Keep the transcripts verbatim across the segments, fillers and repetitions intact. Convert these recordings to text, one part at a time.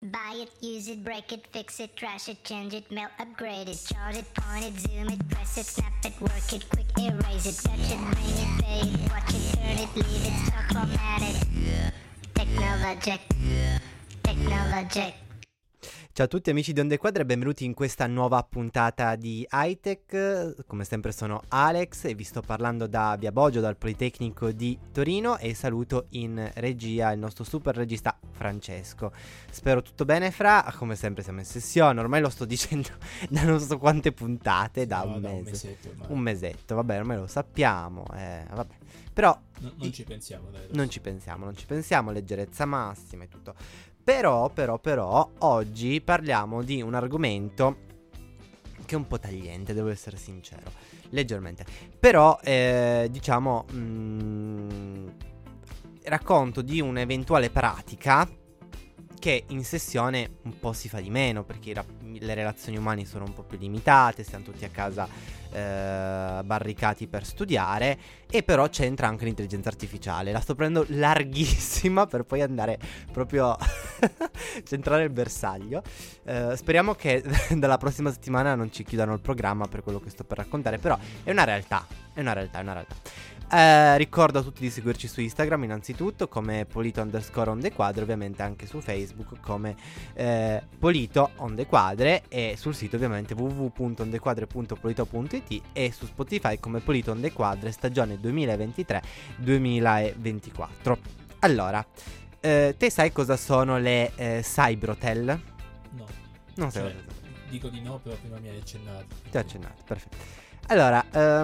Buy it, use it, break it, fix it, trash it, change it, melt, upgrade it, chart it, point it, zoom it, press it, snap it, work it, quick erase it, touch it, bring it, pay it, watch it, turn it, leave it, stop, format it. Technologic, Technologic. Ciao a tutti amici di Onde Quadre e benvenuti in questa nuova puntata di Hightech. Come sempre sono Alex e vi sto parlando da Via Boggio, dal Politecnico di Torino, e saluto in regia il nostro super regista Francesco. Spero tutto bene, Fra. Come sempre siamo in sessione, ormai lo sto dicendo da non so quante puntate, da no, un da mese. Un mesetto, ormai. un mesetto, vabbè, ormai lo sappiamo, eh, vabbè. Però no, non ci pensiamo, dai. Non ci pensiamo, non ci pensiamo, leggerezza massima e tutto. Però, però, però, oggi parliamo di un argomento che è un po' tagliente, devo essere sincero, leggermente. Però, eh, diciamo, mh, racconto di un'eventuale pratica che in sessione un po' si fa di meno, perché i rap- le relazioni umane sono un po' più limitate, stiamo tutti a casa eh, barricati per studiare, e però c'entra anche l'intelligenza artificiale. La sto prendendo larghissima per poi andare proprio centrare il bersaglio. Eh, speriamo che dalla prossima settimana non ci chiudano il programma per quello che sto per raccontare, però è una realtà, è una realtà, è una realtà. Eh, ricordo a tutti di seguirci su Instagram innanzitutto come Polito underscore Onde Quadre, ovviamente anche su Facebook come eh, Polito Onde Quadre, e sul sito ovviamente w w w punto ondequadre punto polito punto i t, e su Spotify come Polito Onde Quadre stagione duemilaventitré duemilaventiquattro. Allora, eh, te sai cosa sono le eh, Cybrotel? No. Non sai Cioè, cosa sono. Dico di no, però prima mi hai accennato. Ti ho accennato, perfetto. Allora,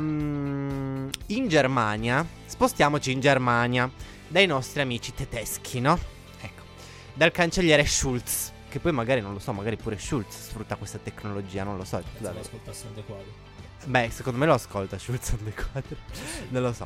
um, in Germania, spostiamoci in Germania, dai nostri amici tedeschi, no? Ecco, dal cancelliere Schulz, che poi magari, non lo so, magari pure Schulz sfrutta questa tecnologia, non lo so. Se lo ascoltasse Onde Quadre. Beh, secondo me lo ascolta Schulz Onde Quadre, non lo so.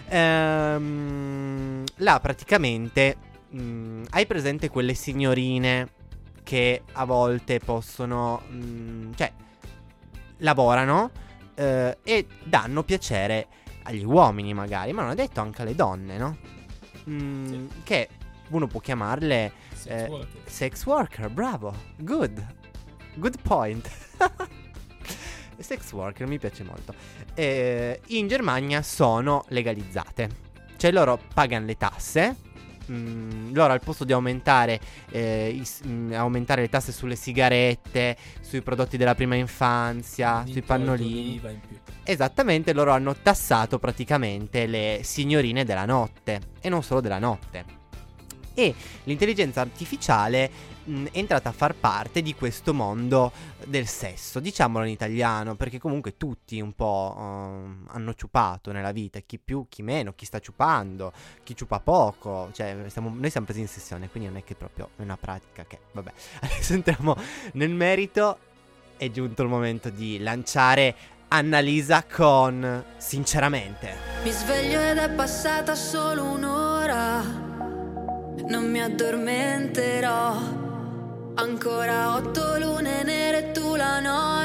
Ehm, là praticamente, mh, hai presente quelle signorine che a volte possono, mh, cioè, lavorano Uh, e danno piacere agli uomini magari, ma non è detto anche alle donne, no? Mm, sì. Che uno può chiamarle sex, eh, worker. sex worker, bravo, good, good point. Sex worker mi piace molto. eh, In Germania sono legalizzate, cioè loro pagano le tasse. Mm, loro al posto di aumentare eh, is, mm, aumentare le tasse sulle sigarette, sui prodotti della prima infanzia, Quindi sui pannolini, in più. Esattamente, loro hanno tassato praticamente le signorine della notte, e non solo della notte. E l'intelligenza artificiale mh, è entrata a far parte di questo mondo del sesso, diciamolo in italiano, perché comunque tutti un po' uh, hanno ciupato nella vita, chi più, chi meno, chi sta ciupando, chi ciupa poco, cioè siamo, noi siamo presi in sessione, quindi non è che proprio è una pratica che, vabbè, adesso entriamo nel merito. È giunto il momento di lanciare Annalisa con Sinceramente. Mi sveglio ed è passata solo un'ora, non mi addormenterò. Ancora otto lune nere e tu la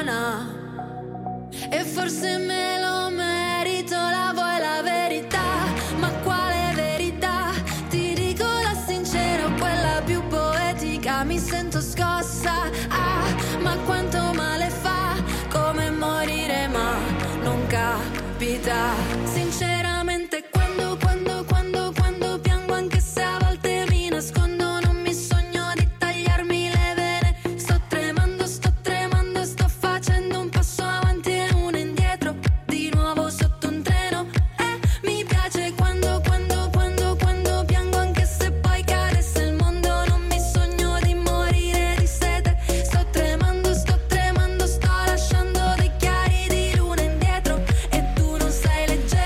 nona, e forse me lo merito. La vuoi la verità? Ma quale verità? Ti dico la sincera o quella più poetica. Mi sento scossa, ah, ma quanto male fa. Come morire ma non capita. Sinceramente quando, quando, quando, quando piango, anche se a volte mi nascondo, non mi sogno di tagliarmi le vene. Sto tremando, sto tremando, sto facendo un passo avanti e uno indietro, di nuovo sotto un treno. E mi piace quando, quando, quando, quando piango, anche se poi cadesse il mondo, non mi sogno di morire di sete. Sto tremando, sto tremando, sto lasciando dei chiari di luna indietro, e tu non sei leggero.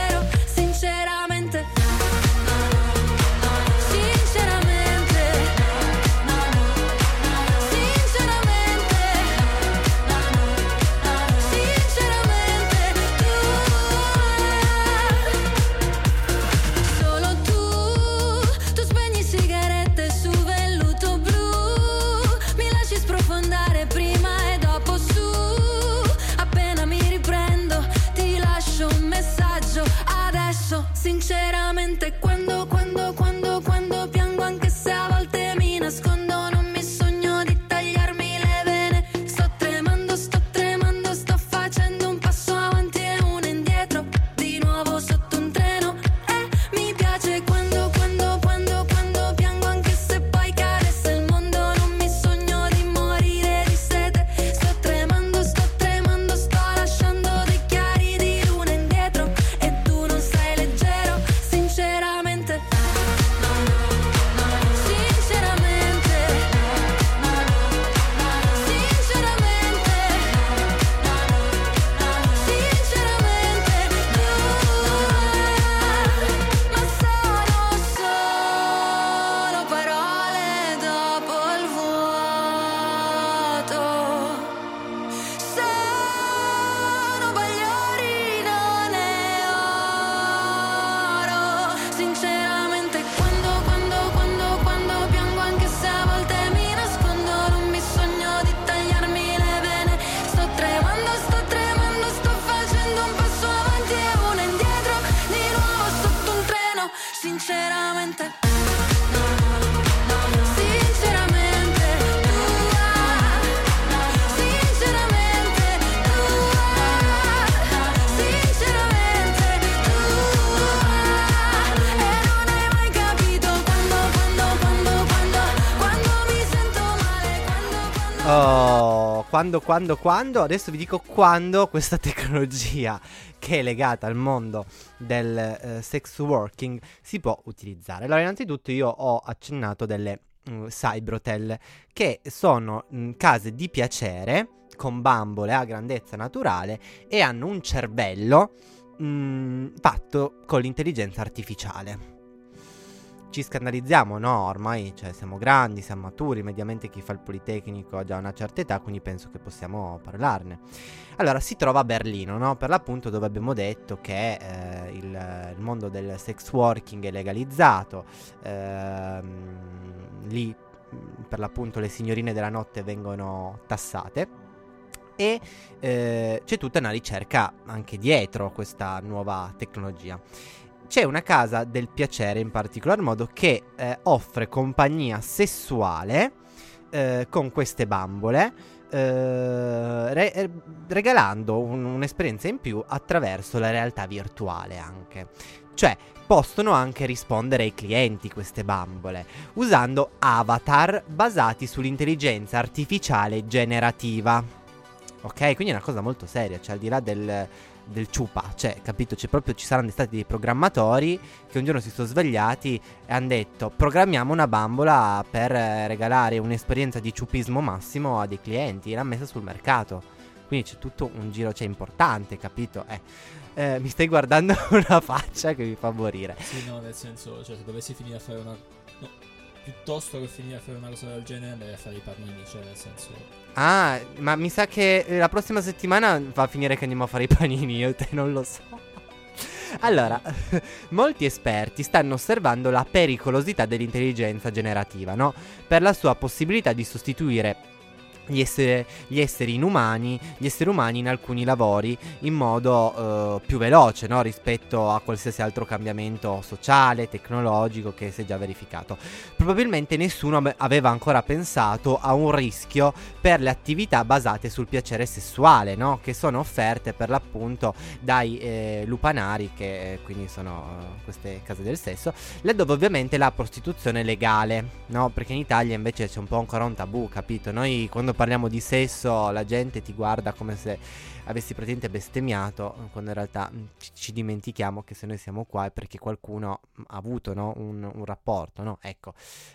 Oh, quando, quando, quando? Adesso vi dico quando questa tecnologia che è legata al mondo del eh, sex working si può utilizzare. Allora, innanzitutto io ho accennato delle uh, cyberhotel, che sono mh, case di piacere con bambole a grandezza naturale e hanno un cervello mh, fatto con l'intelligenza artificiale. Ci scandalizziamo? No, ormai cioè, siamo grandi, siamo maturi, mediamente chi fa il Politecnico ha già una certa età, quindi penso che possiamo parlarne. Allora, si trova a Berlino, no? Per l'appunto, dove abbiamo detto che eh, il, il mondo del sex working è legalizzato, ehm, lì per l'appunto le signorine della notte vengono tassate e eh, c'è tutta una ricerca anche dietro questa nuova tecnologia. C'è una casa del piacere in particolar modo che eh, offre compagnia sessuale eh, con queste bambole, eh, re- regalando un- un'esperienza in più attraverso la realtà virtuale anche. Cioè, possono anche rispondere ai clienti queste bambole, usando avatar basati sull'intelligenza artificiale generativa. Ok? Quindi è una cosa molto seria, cioè al di là del... del ciupa, cioè, capito? C'è proprio, ci saranno stati dei programmatori che un giorno si sono svegliati e hanno detto: programmiamo una bambola per eh, regalare un'esperienza di ciupismo massimo a dei clienti, e l'ha messa sul mercato. Quindi c'è tutto un giro, cioè, importante, capito? Eh, eh mi stai guardando una faccia che mi fa morire. Sì, no, nel senso, cioè, se dovessi finire a fare una... no, piuttosto che finire a fare una cosa del genere, andrei a fare i panini, cioè, nel senso... Ah, ma mi sa che la prossima settimana va a finire che andiamo a fare i panini, io e te non lo so. Allora, molti esperti stanno osservando la pericolosità dell'intelligenza generativa, no? Per la sua possibilità di sostituire gli esseri, gli esseri inumani, gli esseri umani in alcuni lavori in modo eh, più veloce, no? Rispetto a qualsiasi altro cambiamento sociale, tecnologico che si è già verificato. Probabilmente nessuno aveva ancora pensato a un rischio per le attività basate sul piacere sessuale, no? Che sono offerte per l'appunto dai eh, lupanari, che eh, quindi sono eh, queste case del sesso, laddove ovviamente la prostituzione è legale, no? Perché in Italia invece c'è un po' ancora un tabù, capito? Noi quando parliamo di sesso la gente ti guarda come se avessi praticamente bestemmiato, quando in realtà ci, ci dimentichiamo che se noi siamo qua è perché qualcuno ha avuto, no? un, un rapporto, no? Ecco.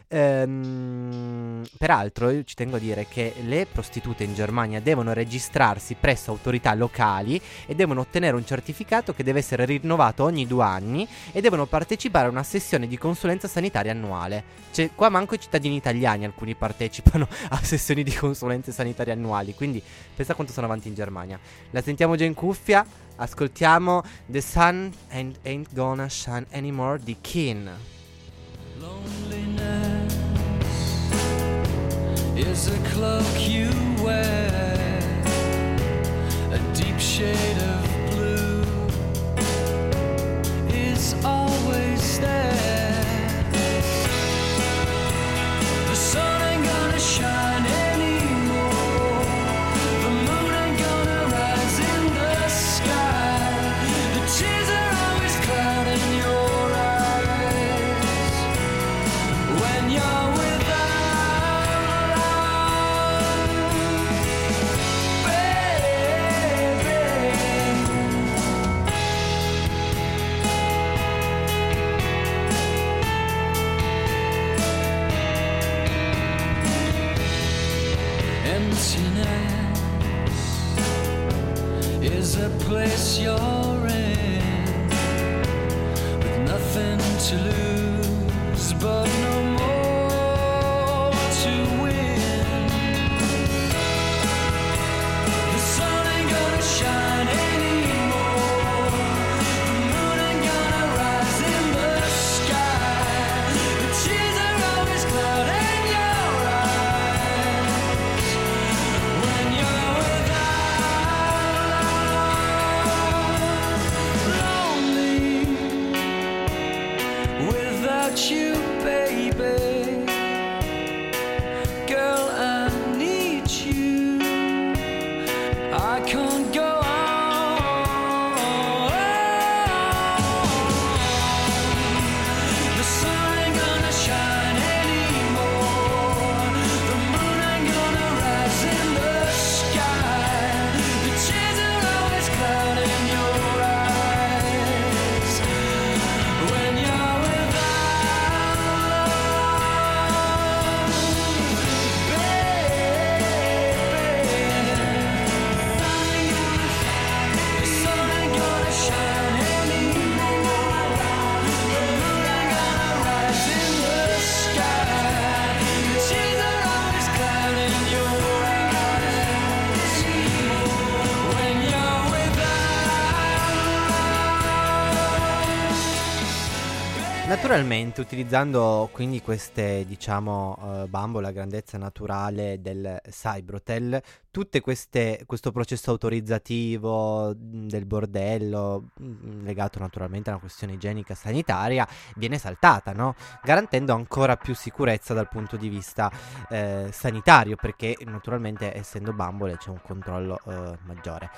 Ehm, peraltro io ci tengo a dire che le prostitute in Germania devono registrarsi presso autorità locali e devono ottenere un certificato che deve essere rinnovato ogni due anni e devono partecipare a una sessione di consulenza sanitaria annuale. Cioè, qua manco i cittadini italiani alcuni partecipano a sessioni di consulenze sanitarie annuali, quindi pensa quanto sono avanti in Germania. La sentiamo già in cuffia, ascoltiamo The Sun Ain't, Ain't Gonna Shine Anymore di Keen. Loneliness is a cloak you wear, a deep shade of blue is always there. The sun ain't gonna shine anymore, the moon ain't gonna rise in the sky, the tears are always clouding your eyes when you're without love, baby. Emptiness is a place you're in, with nothing to lose but no more to win. The sun ain't gonna shine anymore, the moon ain't gonna rise in the sky, the tears are always clouding your eyes when you're without love, lonely without you, baby. Girl, Naturalmente, utilizzando quindi queste, diciamo, uh, bambole a grandezza naturale del Cybrotel, tutte queste, questo processo autorizzativo mh, del bordello, mh, legato naturalmente a una questione igienica sanitaria, viene saltata, no? Garantendo ancora più sicurezza dal punto di vista eh, sanitario, perché naturalmente essendo bambole c'è un controllo eh, maggiore.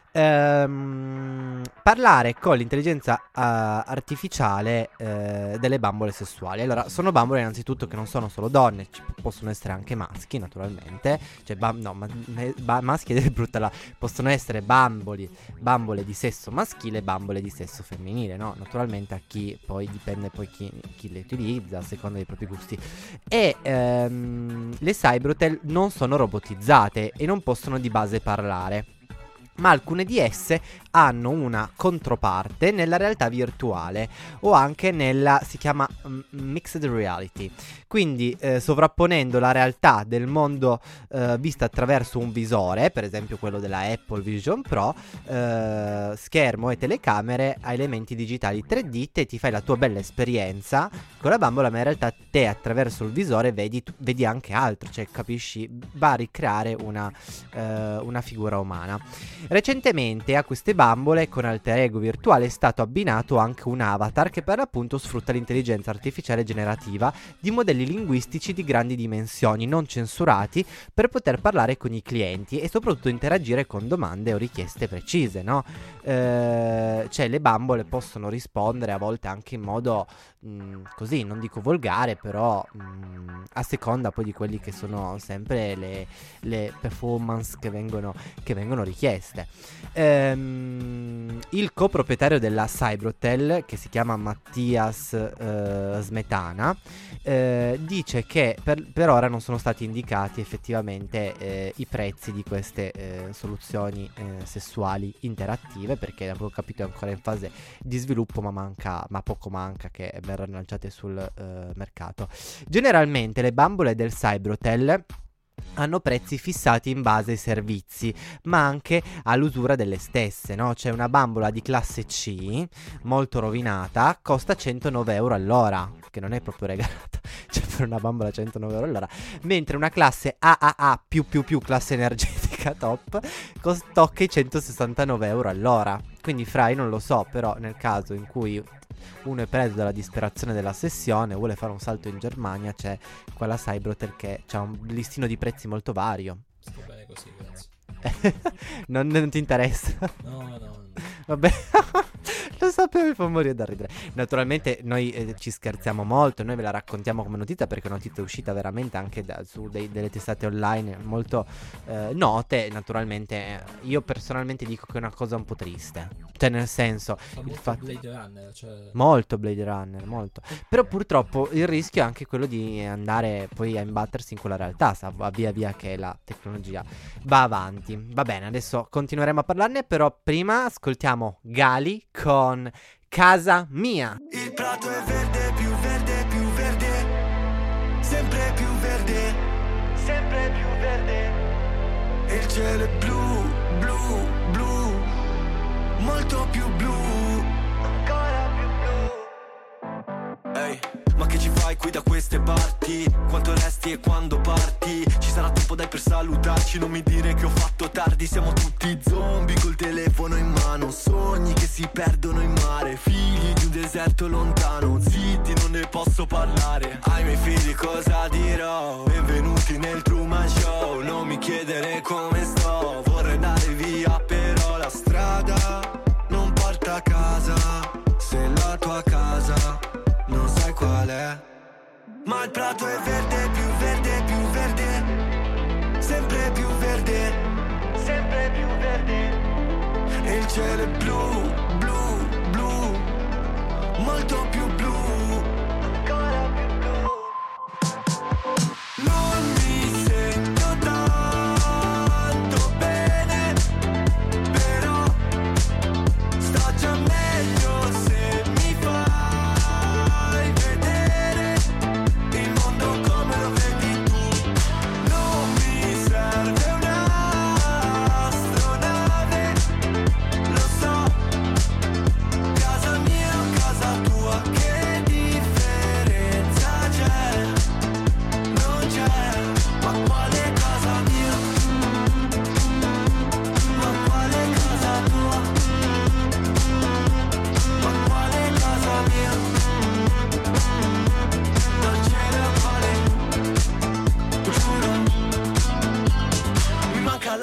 Ehm, parlare con l'intelligenza uh, artificiale uh, delle bambole sessuali. Allora, sono bambole innanzitutto che non sono solo donne, ci possono essere anche maschi, naturalmente. Cioè, bam- no, ma- ba- maschi è brutta là. Possono essere bamboli, bambole di sesso maschile e bambole di sesso femminile, no? Naturalmente a chi poi dipende poi chi, chi le utilizza, a seconda dei propri gusti. E ehm, le Cybrotel non sono robotizzate e non possono di base parlare, ma alcune di esse hanno una controparte nella realtà virtuale o anche nella, si chiama um, mixed reality, quindi eh, sovrapponendo la realtà del mondo eh, vista attraverso un visore, per esempio quello della Apple Vision Pro, eh, schermo e telecamere a elementi digitali tre D, te ti fai la tua bella esperienza con la bambola, ma in realtà te attraverso il visore vedi, tu, vedi anche altro, cioè capisci, va a ricreare una, eh, una figura umana. Recentemente a queste bambole con alter ego virtuale è stato abbinato anche un avatar che per l'appunto sfrutta l'intelligenza artificiale generativa di modelli linguistici di grandi dimensioni non censurati per poter parlare con i clienti e soprattutto interagire con domande o richieste precise, no? Eh, cioè le bambole possono rispondere a volte anche in modo mh, così, non dico volgare, però mh, a seconda poi di quelli che sono sempre le, le performance che vengono, che vengono richieste. Ehm, il coproprietario della Cybrotel, che si chiama Mattias eh, Smetana, eh, dice che per, per ora non sono stati indicati effettivamente eh, i prezzi di queste eh, soluzioni eh, sessuali interattive, perché avevo capito è ancora in fase di sviluppo, ma manca, ma poco manca che verranno lanciate sul eh, mercato. Generalmente le bambole del Cybrotel hanno prezzi fissati in base ai servizi, ma anche all'usura delle stesse, no? C'è una bambola di classe C, molto rovinata, costa centonove euro all'ora, che non è proprio regalata, cioè per una bambola centonove euro all'ora, mentre una classe A A A più più più, classe energetica top, cost- tocca i centosessantanove euro all'ora. Quindi Frai non lo so, però nel caso in cui uno è preso dalla disperazione della sessione, vuole fare un salto in Germania, c'è quella Cybrotel che ha un listino di prezzi molto vario. Sto bene così, grazie. non, non ti interessa? No, no, no. Vabbè, lo sapevo, mi fa morire da ridere. Naturalmente noi eh, ci scherziamo molto, noi ve la raccontiamo come notizia perché è una notizia uscita veramente anche da, su dei, delle testate online molto eh, note. Naturalmente eh, io personalmente dico che è una cosa un po' triste, cioè nel senso Fa il molto fatto... Blade Runner, cioè... Molto Blade Runner, molto. Però purtroppo il rischio è anche quello di andare poi a imbattersi in quella realtà, sa, via via che la tecnologia va avanti. Va bene, adesso continueremo a parlarne, però prima ascoltiamo Gali con Casa Mia. Il prato è verde, più verde, più verde, sempre più verde, sempre più verde. E il cielo è blu, blu, blu, molto più blu, ancora più blu. Ehi, ma che ci fai qui da queste parti? Quanto resti e quando parti? Ci sarà tempo dai per salutarci, non mi dire che ho fatto tardi. Siamo tutti zombie col telefono in mano, sogni che si perdono in mare, figli di un deserto lontano, zitti non ne posso parlare. Ai miei figli cosa dirò? Benvenuti nel Truman Show, non mi chiedere come sto, vorrei andare via però la strada non porta a casa, se la tua casa non sai qual è. Ma il prato è verde, più verde, più verde, sempre più verde, sempre più verde. E il cielo è blu, blu, blu, molto più blu, ancora più blu. Non mi sento tanto bene, però sto già meglio se mi fai vedere il mondo come lo vedi tu. Non mi serve un'astronave, lo so, casa mia o casa tua, che differenza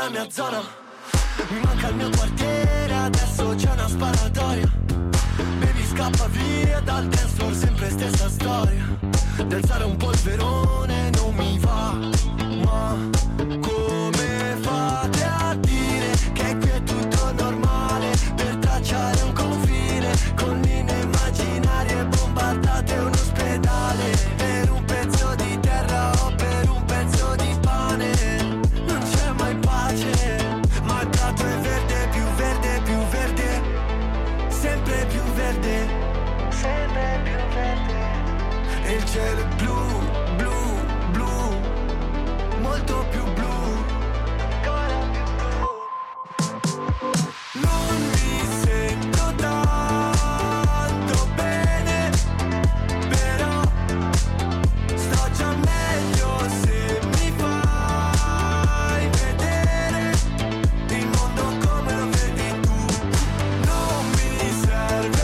la mia zona. Mi manca il mio quartiere, adesso c'è una sparatoria. Baby scappa via dal dance floor, sempre stessa storia. D'alzare un polverone non mi va, ma come fate a dire che qui è tutto normale? Per tracciare un confine con linee immaginarie bombardate un ospedale. Per un pezzo di terra o per un pezzo di pane non c'è mai pace, ma il prato è verde, più verde, più verde, sempre più verde, sempre più verde. E il cielo è blu, blu, blu, molto più blu, ancora più blu. Non mi sento tanto bene, però sto già meglio se mi fai vedere il mondo come lo vedi tu. Non mi serve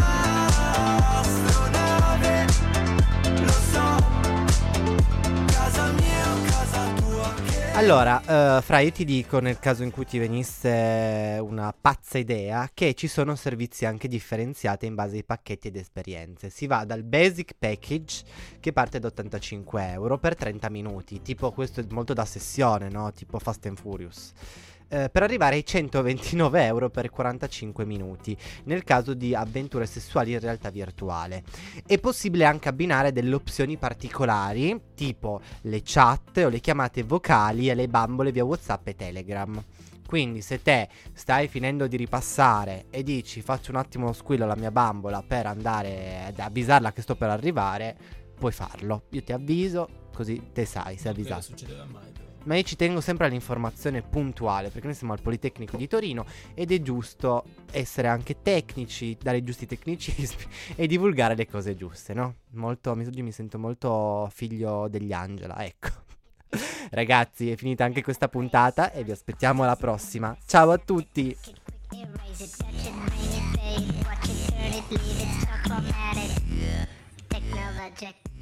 un'astronave, lo so, casa mia o casa tua che... Allora, eh, Fra, io ti dico, nel caso in cui ti venisse una pazza idea, che ci sono servizi anche differenziati in base ai pacchetti ed esperienze. Si va dal basic package, che parte da ottantacinque euro per trenta minuti, tipo questo è molto da sessione, no? Tipo Fast and Furious. Eh, per arrivare ai centoventinove euro per quarantacinque minuti, nel caso di avventure sessuali in realtà virtuale. È possibile anche abbinare delle opzioni particolari, tipo le chat o le chiamate vocali e le bambole via WhatsApp e Telegram. Quindi se te stai finendo di ripassare e dici faccio un attimo squillo alla mia bambola per andare ad avvisarla che sto per arrivare, puoi farlo. Io ti avviso, così te sai, sei Non credo avvisato. succederà mai, però. Ma io ci tengo sempre all'informazione puntuale, perché noi siamo al Politecnico di Torino ed è giusto essere anche tecnici, dare i giusti tecnicismi e divulgare le cose giuste, no? Molto, mi- oggi mi sento molto figlio degli Angela, ecco. Ragazzi, è finita anche questa puntata e vi aspettiamo alla prossima. Ciao a tutti! Erase it, touch it, bring it, fade, watch it, turn it, leave it, stuck, format it. Technologic.